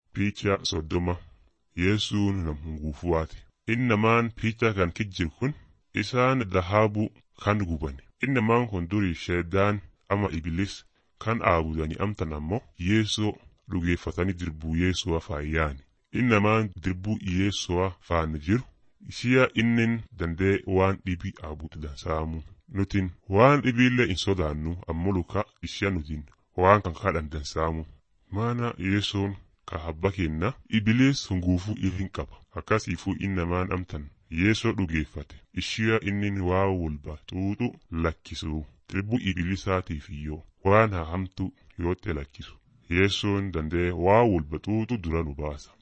Picha soddoma Yesuun nam hunguufuwaati. Innamaan picha kan kijjiru kun isaan dhahabu kan gubani. Innamaan kun durii sheedaan ama ibilis kan aabudani amtan ammoo Yeesoo dhugeeffatanii dirbuu Yeesoo faayyaani. Innamaan dirbuu Yeesoo faana jiru ishiya innin dandee waan dhibii aabutu dansaamu. Nutin waan dhibiillee hin sodaannu ammoo luka ishiya nutin waan kan kadhan dansaamu. Maana Yeesoon ka habba kenna ibilis hunguufuu ilin qaba. Akkasiifuu innamaan amtan Yeesoo dhugeeffate ishiya innin waa walba xuuxu lakkisu. Dirbuu ibilisaatiif iyyoo waan hahamtu yootte lakkisu. Yeesoon dandee waa walba xuuxu dura nu baasa.